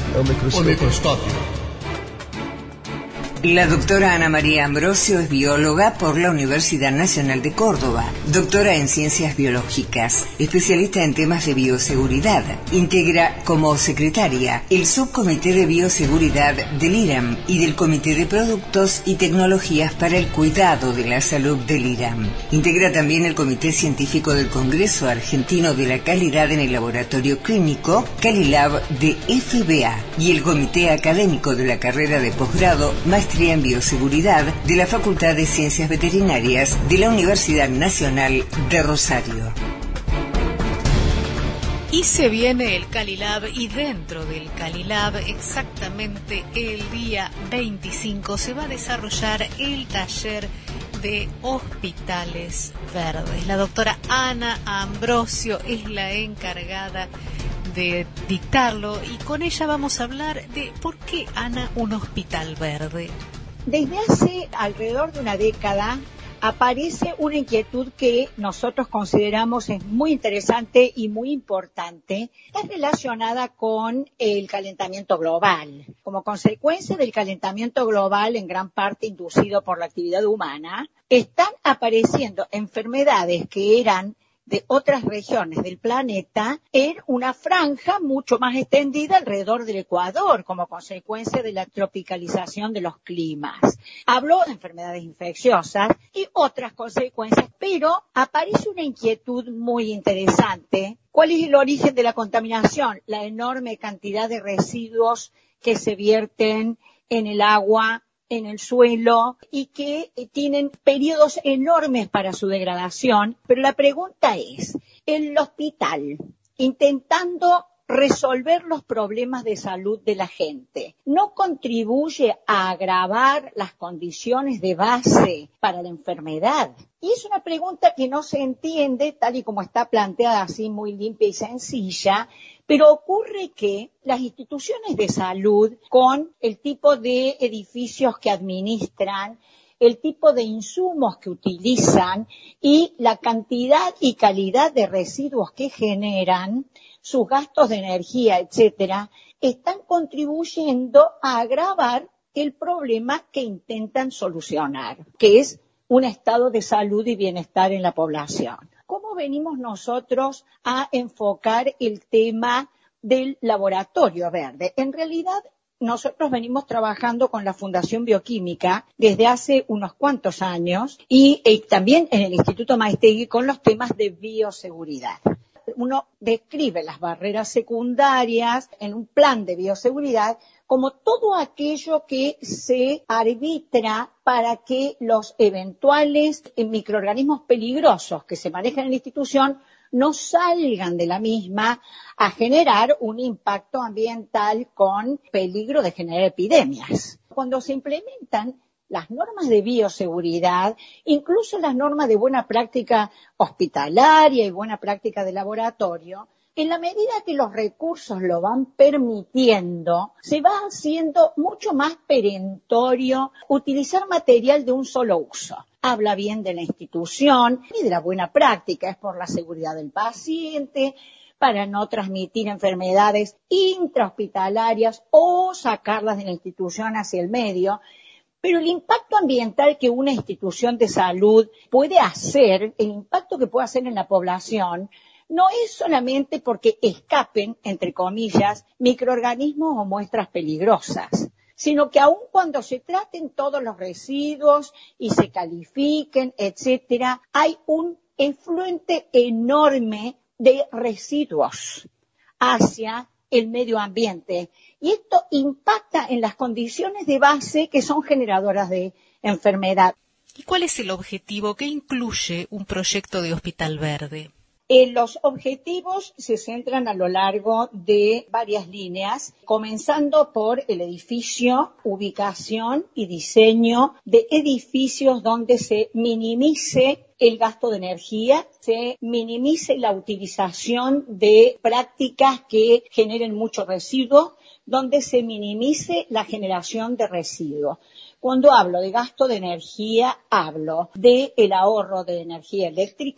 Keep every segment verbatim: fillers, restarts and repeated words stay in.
É o microscópio. O microscópio. La doctora Ana María Ambrosio es bióloga por la Universidad Nacional de Córdoba, doctora en Ciencias Biológicas, especialista en temas de bioseguridad. Integra como secretaria el Subcomité de Bioseguridad del IRAM y del Comité de Productos y Tecnologías para el Cuidado de la Salud del IRAM. Integra también el Comité Científico del Congreso Argentino de la Calidad en el Laboratorio Clínico, Calilab de F B A, y el Comité Académico de la Carrera de Posgrado, Maestría en Bioseguridad de la Facultad de Ciencias Veterinarias de la Universidad Nacional de Rosario. Y se viene el Calilab, y dentro del Calilab, exactamente el día veinticinco, se va a desarrollar el taller de hospitales verdes. La doctora Ana Ambrosio es la encargada de dictarlo, y con ella vamos a hablar de por qué, Ana, un hospital verde. Desde hace alrededor de una década aparece una inquietud que nosotros consideramos es muy interesante y muy importante. Es relacionada con el calentamiento global. Como consecuencia del calentamiento global, en gran parte inducido por la actividad humana, están apareciendo enfermedades que eran de otras regiones del planeta en una franja mucho más extendida alrededor del Ecuador, como consecuencia de la tropicalización de los climas. Habló de enfermedades infecciosas y otras consecuencias, pero aparece una inquietud muy interesante. ¿Cuál es el origen de la contaminación? La enorme cantidad de residuos que se vierten en el agua, en el suelo, y que tienen periodos enormes para su degradación. Pero la pregunta es, el hospital, intentando resolver los problemas de salud de la gente, ¿no contribuye a agravar las condiciones de base para la enfermedad? Y es una pregunta que no se entiende tal y como está planteada, así muy limpia y sencilla, pero ocurre que las instituciones de salud, con el tipo de edificios que administran, el tipo de insumos que utilizan y la cantidad y calidad de residuos que generan, sus gastos de energía, etcétera, están contribuyendo a agravar el problema que intentan solucionar, que es un estado de salud y bienestar en la población. ¿Cómo venimos nosotros a enfocar el tema del laboratorio verde? En realidad, nosotros venimos trabajando con la Fundación Bioquímica desde hace unos cuantos años y eh, también en el Instituto Maestegui con los temas de bioseguridad. Uno describe las barreras secundarias en un plan de bioseguridad como todo aquello que se arbitra para que los eventuales microorganismos peligrosos que se manejan en la institución no salgan de la misma a generar un impacto ambiental con peligro de generar epidemias. Cuando se implementan las normas de bioseguridad, incluso las normas de buena práctica hospitalaria y buena práctica de laboratorio, en la medida que los recursos lo van permitiendo, se va haciendo mucho más perentorio utilizar material de un solo uso. Habla bien de la institución y de la buena práctica, es por la seguridad del paciente, para no transmitir enfermedades intrahospitalarias o sacarlas de la institución hacia el medio. Pero el impacto ambiental que una institución de salud puede hacer, el impacto que puede hacer en la población, no es solamente porque escapen, entre comillas, microorganismos o muestras peligrosas, sino que aun cuando se traten todos los residuos y se califiquen, etcétera, hay un efluente enorme de residuos hacia el medio ambiente. Y esto impacta en las condiciones de base que son generadoras de enfermedad. ¿Y cuál es el objetivo? ¿Qué incluye un proyecto de hospital verde? Eh, los objetivos se centran a lo largo de varias líneas, comenzando por el edificio, ubicación y diseño de edificios donde se minimice el gasto de energía, se minimice la utilización de prácticas que generen mucho residuo, donde se minimice la generación de residuos. Cuando hablo de gasto de energía, hablo del ahorro de energía eléctrica,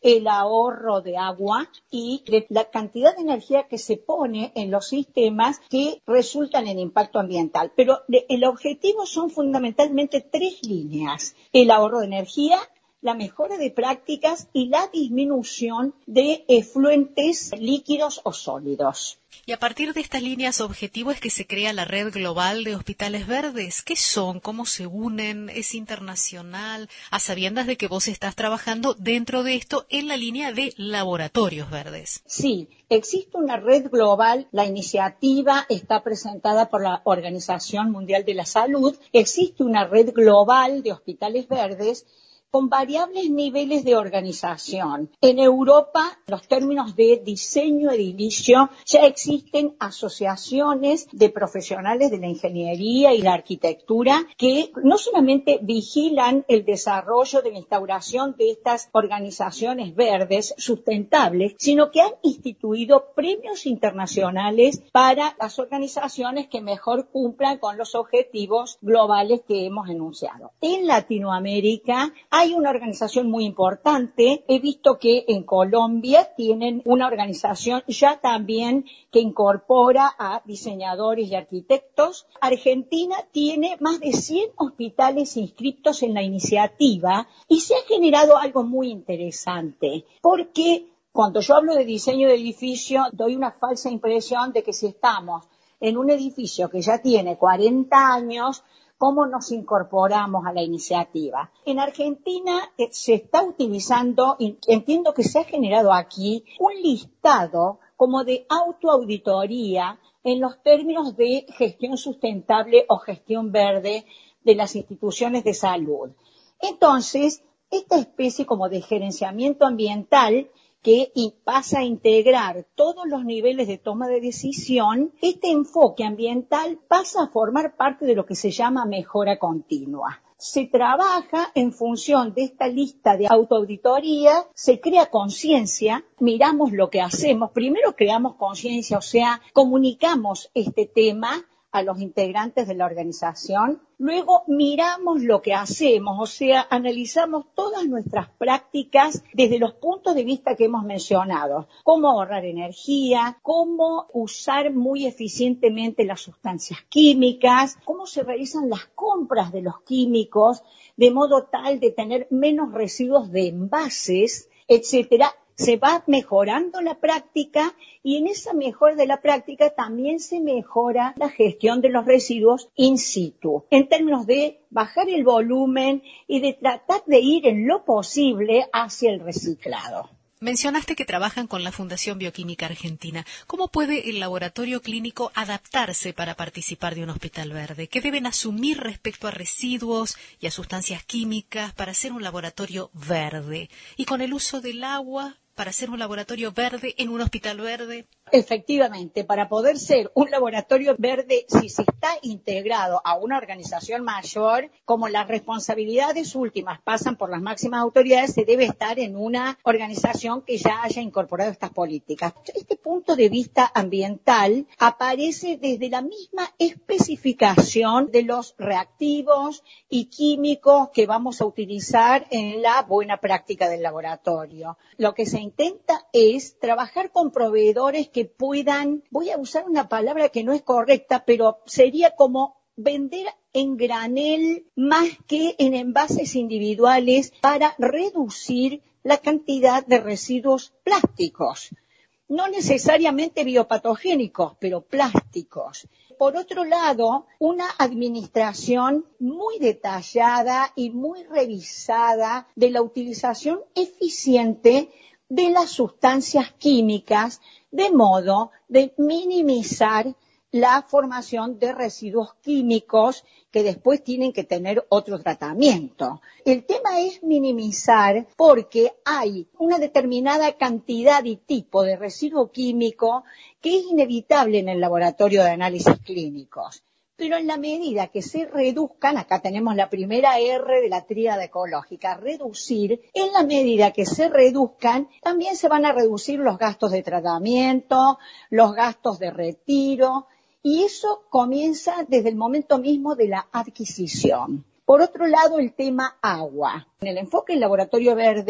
el ahorro de agua y de la cantidad de energía que se pone en los sistemas que resultan en impacto ambiental. Pero el objetivo son fundamentalmente tres líneas: el ahorro de energía, la mejora de prácticas y la disminución de efluentes líquidos o sólidos. Y a partir de estas líneas objetivo es que se crea la Red Global de Hospitales Verdes. ¿Qué son? ¿Cómo se unen? ¿Es internacional? A sabiendas de que vos estás trabajando dentro de esto en la línea de laboratorios verdes. Sí, existe una red global. La iniciativa está presentada por la Organización Mundial de la Salud. Existe una red global de hospitales verdes con variables niveles de organización. En Europa, los términos de diseño edilicio, ya existen asociaciones de profesionales de la ingeniería y la arquitectura que no solamente vigilan el desarrollo de la instauración de estas organizaciones verdes sustentables, sino que han instituido premios internacionales para las organizaciones que mejor cumplan con los objetivos globales que hemos enunciado. En Latinoamérica hay una organización muy importante. He visto que en Colombia tienen una organización ya también que incorpora a diseñadores y arquitectos. Argentina tiene más de cien hospitales inscritos en la iniciativa y se ha generado algo muy interesante, porque cuando yo hablo de diseño de edificio doy una falsa impresión de que si estamos en un edificio que ya tiene cuarenta años, ¿cómo nos incorporamos a la iniciativa? En Argentina eh, se está utilizando, y entiendo que se ha generado aquí, un listado como de autoauditoría en los términos de gestión sustentable o gestión verde de las instituciones de salud. Entonces, esta especie como de gerenciamiento ambiental que pasa a integrar todos los niveles de toma de decisión, este enfoque ambiental pasa a formar parte de lo que se llama mejora continua. Se trabaja en función de esta lista de autoauditoría, se crea conciencia, miramos lo que hacemos, primero creamos conciencia, o sea, comunicamos este tema a los integrantes de la organización. Luego miramos lo que hacemos, o sea, analizamos todas nuestras prácticas desde los puntos de vista que hemos mencionado. Cómo ahorrar energía, cómo usar muy eficientemente las sustancias químicas, cómo se realizan las compras de los químicos de modo tal de tener menos residuos de envases, etcétera. Se va mejorando la práctica y en esa mejora de la práctica también se mejora la gestión de los residuos in situ, en términos de bajar el volumen y de tratar de ir en lo posible hacia el reciclado. Mencionaste que trabajan con la Fundación Bioquímica Argentina. ¿Cómo puede el laboratorio clínico adaptarse para participar de un hospital verde? ¿Qué deben asumir respecto a residuos y a sustancias químicas para ser un laboratorio verde? Y con el uso del agua, para ser un laboratorio verde en un hospital verde. Efectivamente, para poder ser un laboratorio verde, si se está integrado a una organización mayor, como las responsabilidades últimas pasan por las máximas autoridades, se debe estar en una organización que ya haya incorporado estas políticas. Este punto de vista ambiental aparece desde la misma especificación de los reactivos y químicos que vamos a utilizar en la buena práctica del laboratorio. Lo que se intenta es trabajar con proveedores que puedan, voy a usar una palabra que no es correcta, pero sería como vender en granel más que en envases individuales para reducir la cantidad de residuos plásticos. No necesariamente biopatogénicos, pero plásticos. Por otro lado, una administración muy detallada y muy revisada de la utilización eficiente de las sustancias químicas, de modo de minimizar la formación de residuos químicos que después tienen que tener otro tratamiento. El tema es minimizar porque hay una determinada cantidad y tipo de residuo químico que es inevitable en el laboratorio de análisis clínicos. Pero en la medida que se reduzcan, acá tenemos la primera R de la tríada ecológica, reducir, en la medida que se reduzcan, también se van a reducir los gastos de tratamiento, los gastos de retiro, y eso comienza desde el momento mismo de la adquisición. Por otro lado, el tema agua. En el enfoque del laboratorio verde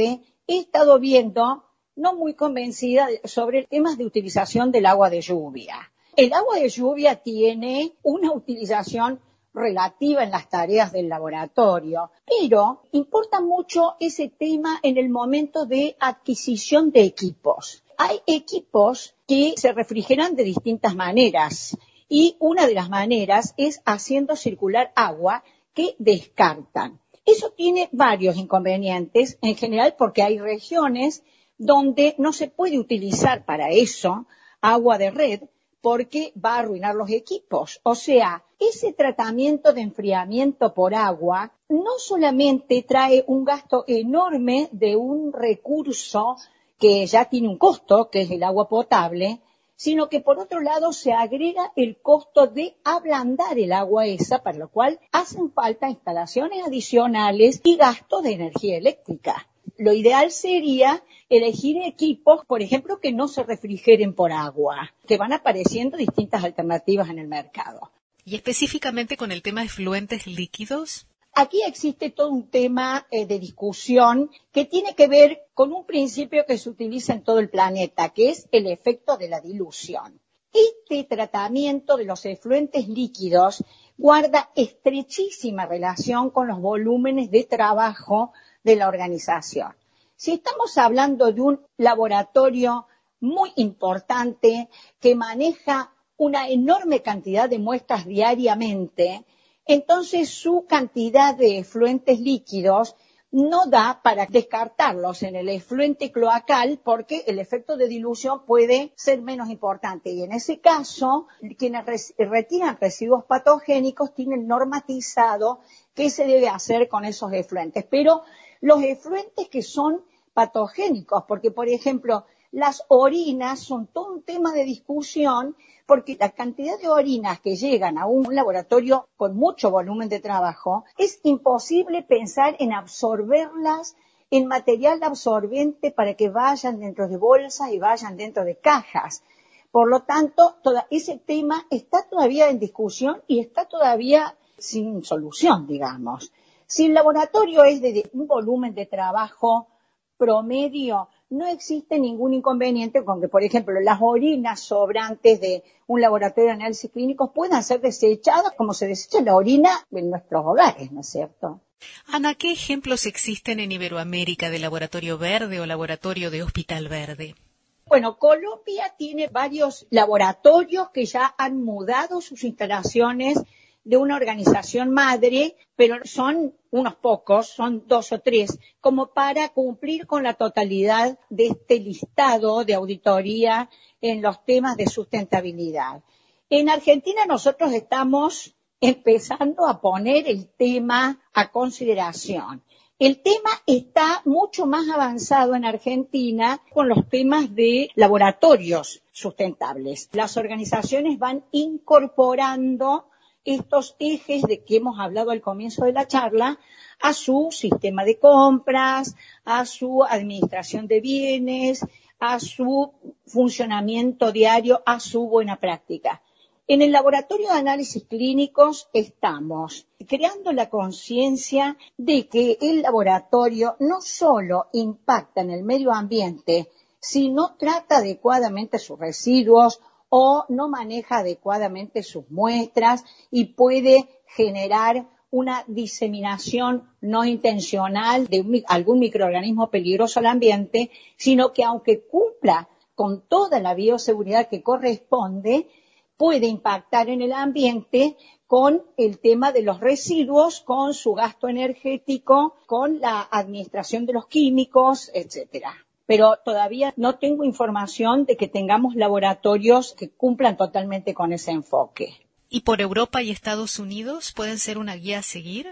he estado viendo, no muy convencida, sobre temas de utilización del agua de lluvia. El agua de lluvia tiene una utilización relativa en las tareas del laboratorio, pero importa mucho ese tema en el momento de adquisición de equipos. Hay equipos que se refrigeran de distintas maneras y una de las maneras es haciendo circular agua que descartan. Eso tiene varios inconvenientes, en general porque hay regiones donde no se puede utilizar para eso agua de red, porque va a arruinar los equipos. O sea, ese tratamiento de enfriamiento por agua no solamente trae un gasto enorme de un recurso que ya tiene un costo, que es el agua potable, sino que por otro lado se agrega el costo de ablandar el agua esa, para lo cual hacen falta instalaciones adicionales y gasto de energía eléctrica. Lo ideal sería elegir equipos, por ejemplo, que no se refrigeren por agua, que van apareciendo distintas alternativas en el mercado. ¿Y específicamente con el tema de fluentes líquidos? Aquí existe todo un tema eh, de discusión que tiene que ver con un principio que se utiliza en todo el planeta, que es el efecto de la dilución. Este tratamiento de los efluentes líquidos guarda estrechísima relación con los volúmenes de trabajo de la organización. Si estamos hablando de un laboratorio muy importante que maneja una enorme cantidad de muestras diariamente, entonces su cantidad de efluentes líquidos no da para descartarlos en el efluente cloacal porque el efecto de dilución puede ser menos importante. Y en ese caso, quienes res- retiran residuos patogénicos tienen normatizado qué se debe hacer con esos efluentes. Pero los efluentes que son patogénicos, porque por ejemplo las orinas son todo un tema de discusión, porque la cantidad de orinas que llegan a un laboratorio con mucho volumen de trabajo, es imposible pensar en absorberlas en material absorbente para que vayan dentro de bolsas y vayan dentro de cajas. Por lo tanto, todo ese tema está todavía en discusión y está todavía sin solución, digamos. Si el laboratorio es de un volumen de trabajo promedio, no existe ningún inconveniente con que, por ejemplo, las orinas sobrantes de un laboratorio de análisis clínicos puedan ser desechadas como se desecha la orina en nuestros hogares, ¿no es cierto? Ana, ¿qué ejemplos existen en Iberoamérica de laboratorio verde o laboratorio de hospital verde? Bueno, Colombia tiene varios laboratorios que ya han mudado sus instalaciones de una organización madre, pero son unos pocos, son dos o tres, como para cumplir con la totalidad de este listado de auditoría en los temas de sustentabilidad. En Argentina nosotros estamos empezando a poner el tema a consideración. El tema está mucho más avanzado en Argentina con los temas de laboratorios sustentables. Las organizaciones van incorporando estos ejes de que hemos hablado al comienzo de la charla a su sistema de compras, a su administración de bienes, a su funcionamiento diario, a su buena práctica. En el laboratorio de análisis clínicos estamos creando la conciencia de que el laboratorio no solo impacta en el medio ambiente, sino trata adecuadamente sus residuos o no maneja adecuadamente sus muestras y puede generar una diseminación no intencional de un, algún microorganismo peligroso al ambiente, sino que aunque cumpla con toda la bioseguridad que corresponde, puede impactar en el ambiente con el tema de los residuos, con su gasto energético, con la administración de los químicos, etcétera. Pero todavía no tengo información de que tengamos laboratorios que cumplan totalmente con ese enfoque. ¿Y por Europa y Estados Unidos pueden ser una guía a seguir?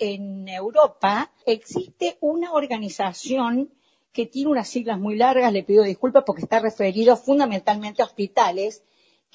En Europa existe una organización que tiene unas siglas muy largas, le pido disculpas porque está referido fundamentalmente a hospitales,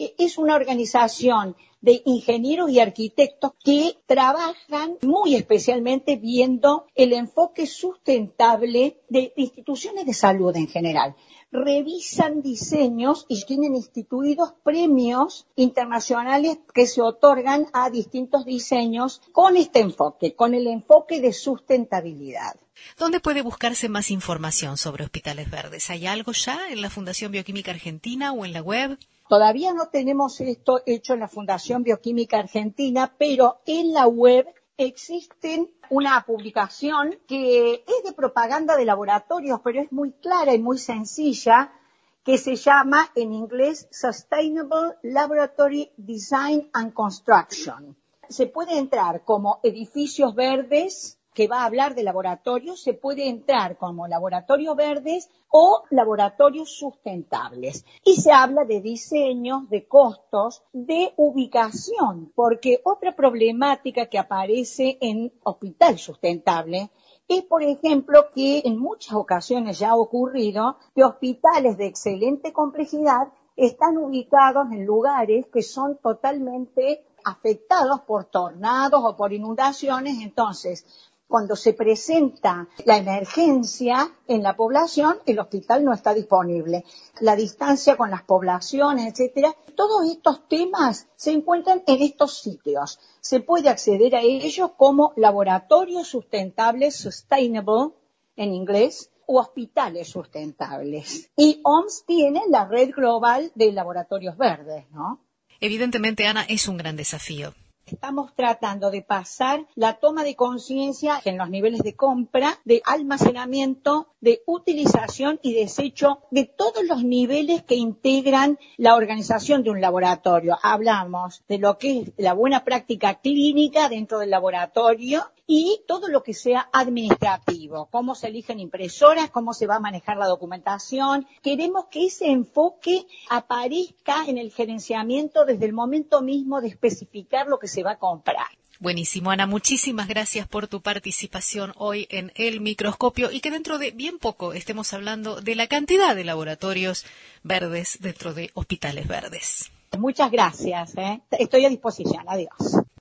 Es una organización de ingenieros y arquitectos que trabajan muy especialmente viendo el enfoque sustentable de instituciones de salud en general. Revisan diseños y tienen instituidos premios internacionales que se otorgan a distintos diseños con este enfoque, con el enfoque de sustentabilidad. ¿Dónde puede buscarse más información sobre Hospitales Verdes? ¿Hay algo ya en la Fundación Bioquímica Argentina o en la web? Todavía no tenemos esto hecho en la Fundación Bioquímica Argentina, pero en la web existe una publicación que es de propaganda de laboratorios, pero es muy clara y muy sencilla, que se llama en inglés Sustainable Laboratory Design and Construction. Se puede entrar como edificios verdes, que va a hablar de laboratorios, se puede entrar como laboratorios verdes o laboratorios sustentables. Y se habla de diseños, de costos, de ubicación, porque otra problemática que aparece en Hospital Sustentable es, por ejemplo, que en muchas ocasiones ya ha ocurrido que hospitales de excelente complejidad están ubicados en lugares que son totalmente afectados por tornados o por inundaciones. Entonces, cuando se presenta la emergencia en la población, el hospital no está disponible. La distancia con las poblaciones, etcétera. Todos estos temas se encuentran en estos sitios. Se puede acceder a ellos como laboratorios sustentables, sustainable en inglés, o hospitales sustentables. Y O M S tiene la red global de laboratorios verdes, ¿no? Evidentemente, Ana, es un gran desafío. Estamos tratando de pasar la toma de conciencia en los niveles de compra, de almacenamiento, de utilización y desecho de todos los niveles que integran la organización de un laboratorio. Hablamos de lo que es la buena práctica clínica dentro del laboratorio y todo lo que sea administrativo, cómo se eligen impresoras, cómo se va a manejar la documentación. Queremos que ese enfoque aparezca en el gerenciamiento desde el momento mismo de especificar lo que se va a comprar. Buenísimo, Ana. Muchísimas gracias por tu participación hoy en El Microscopio y que dentro de bien poco estemos hablando de la cantidad de laboratorios verdes dentro de Hospitales Verdes. Muchas gracias, ¿eh? Estoy a disposición. Adiós.